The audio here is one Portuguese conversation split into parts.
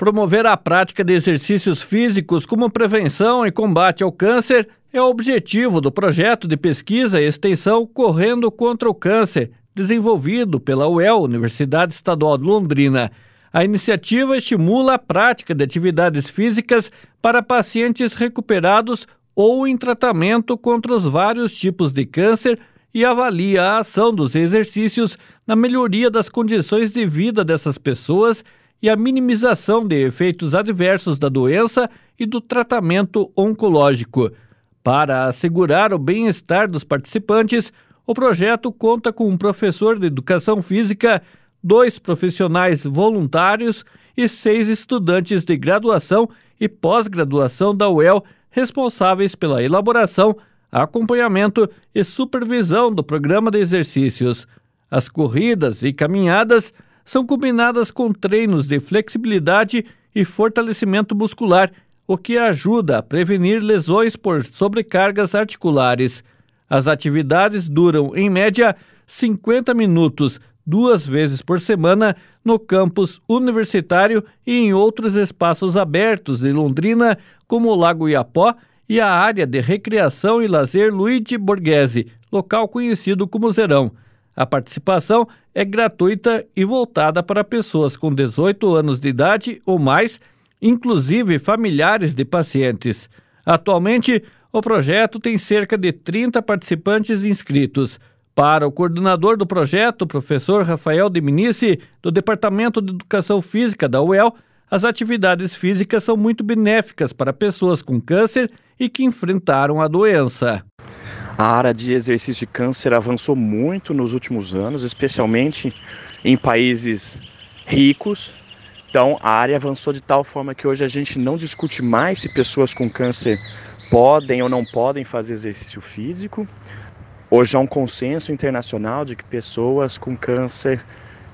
Promover a prática de exercícios físicos como prevenção e combate ao câncer é o objetivo do projeto de pesquisa e extensão Correndo contra o Câncer, desenvolvido pela UEL, Universidade Estadual de Londrina. A iniciativa estimula a prática de atividades físicas para pacientes recuperados ou em tratamento contra os vários tipos de câncer e avalia a ação dos exercícios na melhoria das condições de vida dessas pessoas e a minimização de efeitos adversos da doença e do tratamento oncológico. Para assegurar o bem-estar dos participantes, o projeto conta com um professor de educação física, 2 profissionais voluntários e 6 estudantes de graduação e pós-graduação da UEL responsáveis pela elaboração, acompanhamento e supervisão do programa de exercícios. As corridas e caminhadas são combinadas com treinos de flexibilidade e fortalecimento muscular, o que ajuda a prevenir lesões por sobrecargas articulares. As atividades duram, em média, 50 minutos, 2 vezes por semana, no campus universitário e em outros espaços abertos de Londrina, como o Lago Iapó e a área de recreação e lazer Luigi Borghese, local conhecido como Zerão. A participação é gratuita e voltada para pessoas com 18 anos de idade ou mais, inclusive familiares de pacientes. Atualmente, o projeto tem cerca de 30 participantes inscritos. Para o coordenador do projeto, o professor Rafael de Minici, do Departamento de Educação Física da UEL, as atividades físicas são muito benéficas para pessoas com câncer e que enfrentaram a doença. A área de exercício de câncer avançou muito nos últimos anos, especialmente em países ricos. Então, a área avançou de tal forma que hoje a gente não discute mais se pessoas com câncer podem ou não podem fazer exercício físico. Hoje há um consenso internacional de que pessoas com câncer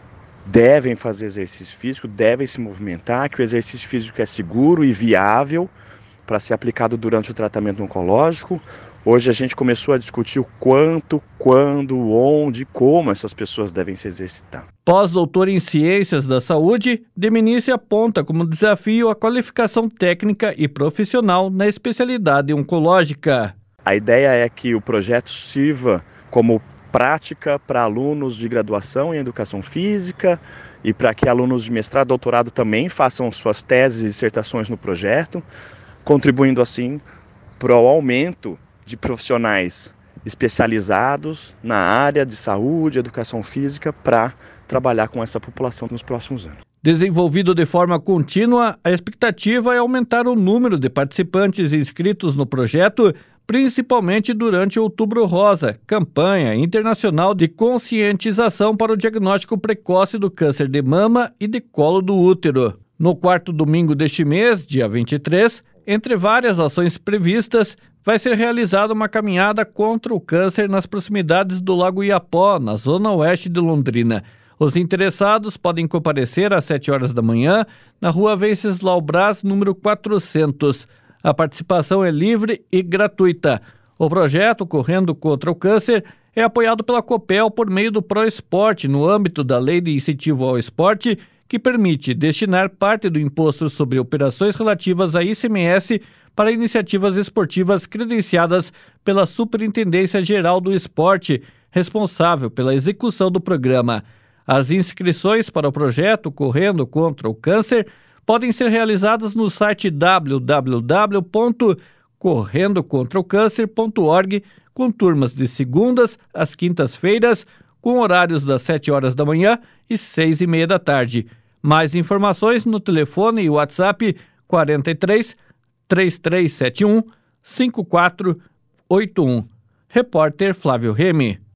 devem fazer exercício físico, devem se movimentar, que o exercício físico é seguro e viável para ser aplicado durante o tratamento oncológico. Hoje a gente começou a discutir o quanto, quando, onde, como essas pessoas devem se exercitar. Pós-doutor em Ciências da Saúde, de Minici aponta como desafio a qualificação técnica e profissional na especialidade oncológica. A ideia é que o projeto sirva como prática para alunos de graduação em educação física e para que alunos de mestrado e doutorado também façam suas teses e dissertações no projeto, contribuindo assim para o aumento de profissionais especializados na área de saúde e educação física para trabalhar com essa população nos próximos anos. Desenvolvido de forma contínua, a expectativa é aumentar o número de participantes inscritos no projeto, principalmente durante o Outubro Rosa, campanha internacional de conscientização para o diagnóstico precoce do câncer de mama e de colo do útero. No 4º domingo deste mês, dia 23, entre várias ações previstas, vai ser realizada uma caminhada contra o câncer nas proximidades do Lago Iapó, na zona oeste de Londrina. Os interessados podem comparecer às 7 horas da manhã na rua Venceslau Braz, número 400. A participação é livre e gratuita. O projeto Correndo contra o Câncer é apoiado pela Copel por meio do ProEsporte, no âmbito da Lei de Incentivo ao Esporte, que permite destinar parte do imposto sobre operações relativas a ICMS para iniciativas esportivas credenciadas pela Superintendência Geral do Esporte, responsável pela execução do programa. As inscrições para o projeto Correndo contra o Câncer podem ser realizadas no site www.correndocontraocâncer.org, com turmas de segundas às quintas-feiras, com horários das 7 horas da manhã e 6h30 da tarde. Mais informações no telefone e WhatsApp 43 3371 5481. Repórter Flávio Remy.